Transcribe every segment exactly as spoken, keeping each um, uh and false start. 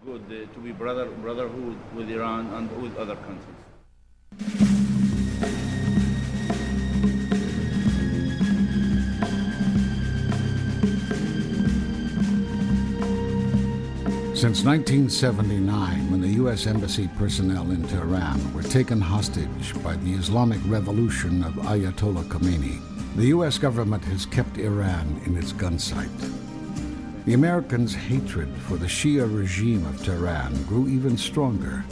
good uh, to be brother brotherhood with Iran and with other countries. Since nineteen seventy-nine, when the U S Embassy personnel in Tehran were taken hostage by the Islamic Revolution of Ayatollah Khomeini, the U S government has kept Iran in its gunsight. The Americans' hatred for the Shia regime of Tehran grew even stronger.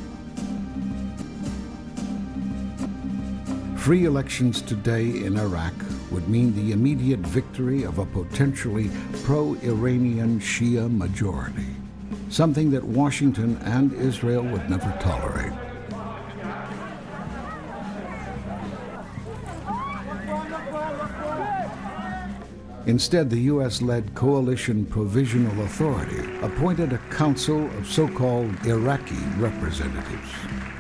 Free elections today in Iraq would mean the immediate victory of a potentially pro-Iranian Shia majority, something that Washington and Israel would never tolerate. Instead, the U S-led Coalition Provisional Authority appointed a council of so-called Iraqi representatives.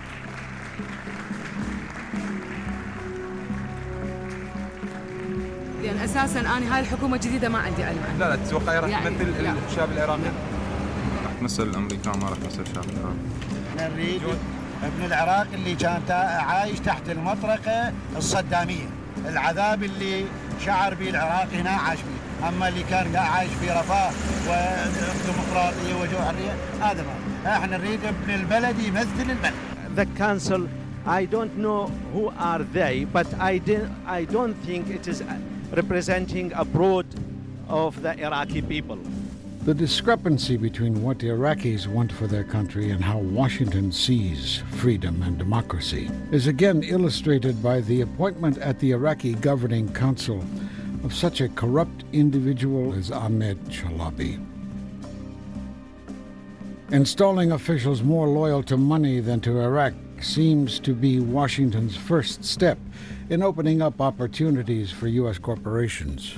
يعني أساساً أنا هاي الحكومة الجديدة ما عندي علم عنها. لا لا تتوقعي راح تمثل الشعب العراقي؟ راح تمثل الأمريكان ما راح تمثل الشعب العراقي. نريد ابن العراق اللي كان عايش تحت المطرقة الصدامية، العذاب اللي شعر به العراق هنا عاش به، أما اللي كان عايش في رفاه وديمقراطية وجو حرية هذا ما. احنا نريد ابن البلد يمثل البلد. The council, I don't know who are they, but I, didn't, I don't think it is representing a broad of the Iraqi people. The discrepancy between what Iraqis want for their country and how Washington sees freedom and democracy is again illustrated by the appointment at the Iraqi Governing Council of such a corrupt individual as Ahmed Chalabi. Installing officials more loyal to money than to Iraq seems to be Washington's first step in opening up opportunities for U S corporations.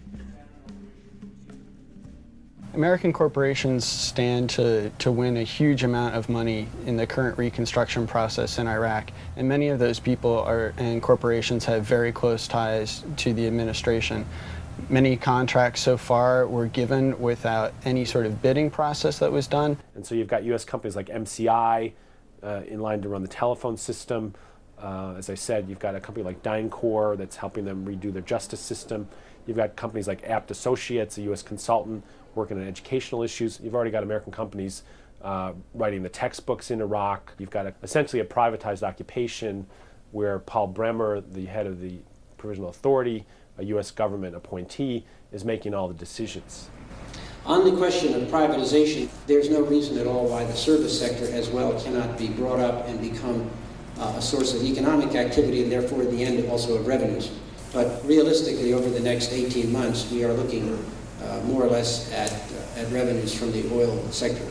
American corporations stand to, to win a huge amount of money in the current reconstruction process in Iraq, and many of those people are, and corporations have very close ties to the administration. Many contracts so far were given without any sort of bidding process that was done. And so you've got U S companies like M C I uh, in line to run the telephone system. Uh, as I said, you've got a company like DynCorp that's helping them redo their justice system. You've got companies like Apt Associates, a U S consultant, working on educational issues. You've already got American companies uh, writing the textbooks in Iraq. You've got a, essentially a privatized occupation where Paul Bremer, the head of the Provisional Authority, a U S government appointee, is making all the decisions. On the question of privatization, there's no reason at all why the service sector as well cannot be brought up and become uh, a source of economic activity and therefore in the end also of revenues. But realistically, over the next eighteen months, we are looking uh, more or less at, uh, at revenues from the oil sector.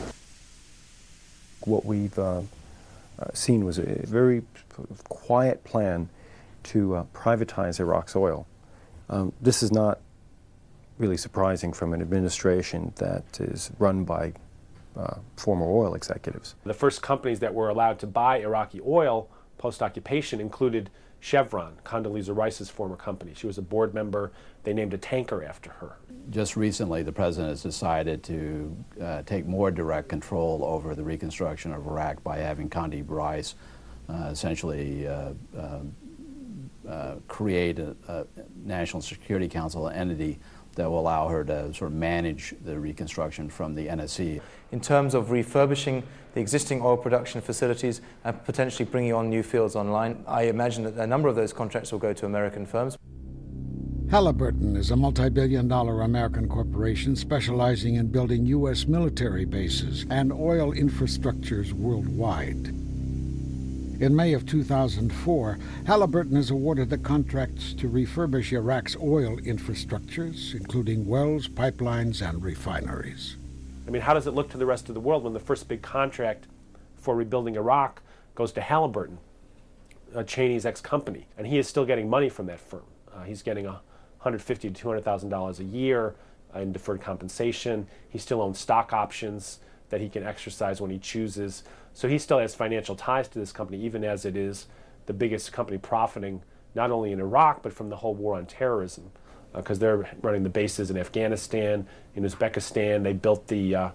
What we've uh, uh, seen was a very quiet plan to uh, privatize Iraq's oil. Um, this is not really surprising from an administration that is run by uh, former oil executives. The first companies that were allowed to buy Iraqi oil post-occupation included Chevron, Condoleezza Rice's former company. She was a board member. They named a tanker after her. Just recently, the president has decided to uh, take more direct control over the reconstruction of Iraq by having Condoleezza Rice uh, essentially uh, uh, uh, create a, a National Security Council entity that will allow her to sort of manage the reconstruction from the N S C. In terms of refurbishing the existing oil production facilities and potentially bringing on new fields online, I imagine that a number of those contracts will go to American firms. Halliburton is a multi-billion dollar American corporation specializing in building U S military bases and oil infrastructures worldwide. In May of two thousand four, Halliburton is awarded the contracts to refurbish Iraq's oil infrastructures, including wells, pipelines, and refineries. I mean, how does it look to the rest of the world when the first big contract for rebuilding Iraq goes to Halliburton, uh, Cheney's ex-company, and he is still getting money from that firm. Uh, he's getting one hundred fifty thousand to two hundred thousand dollars a year uh, in deferred compensation. He still owns stock options that he can exercise when he chooses. So he still has financial ties to this company, even as it is the biggest company profiting not only in Iraq, but from the whole war on terrorism, because uh, they're running the bases in Afghanistan, in Uzbekistan. They built the uh,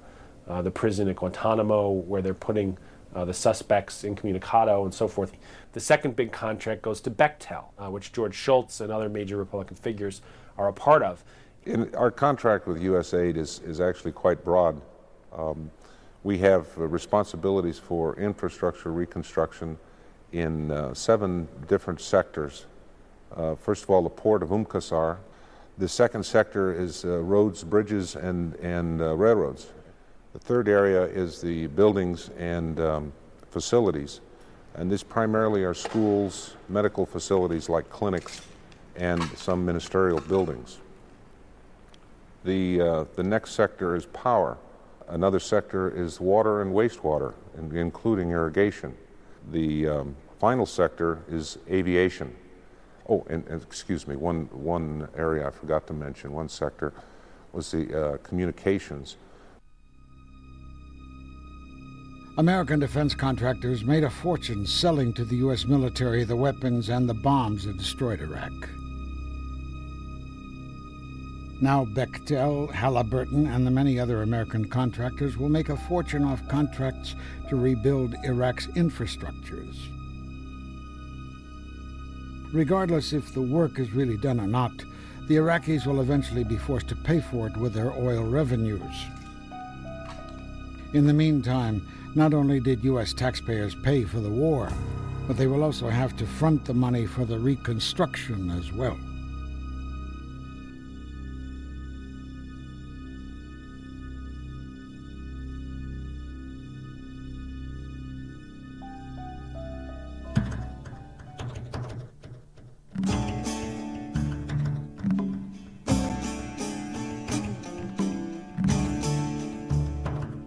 uh, the prison at Guantanamo, where they're putting uh, the suspects incommunicado and so forth. The second big contract goes to Bechtel, uh, which George Shultz and other major Republican figures are a part of. In our contract with U S A I D is, is actually quite broad. Um, we have uh, responsibilities for infrastructure reconstruction in uh, seven different sectors. Uh, first of all, the port of Umm Qasr. The second sector is uh, roads, bridges, and, and uh, railroads. The third area is the buildings and um, facilities. And these primarily are schools, medical facilities like clinics, and some ministerial buildings. The, uh, the next sector is power. Another sector is water and wastewater, including irrigation. The um, final sector is aviation. Oh, and, and excuse me, one, one area I forgot to mention, one sector was the uh, communications. American defense contractors made a fortune selling to the U S military the weapons and the bombs that destroyed Iraq. Now Bechtel, Halliburton, and the many other American contractors will make a fortune off contracts to rebuild Iraq's infrastructures. Regardless if the work is really done or not, the Iraqis will eventually be forced to pay for it with their oil revenues. In the meantime, not only did U S taxpayers pay for the war, but they will also have to front the money for the reconstruction as well.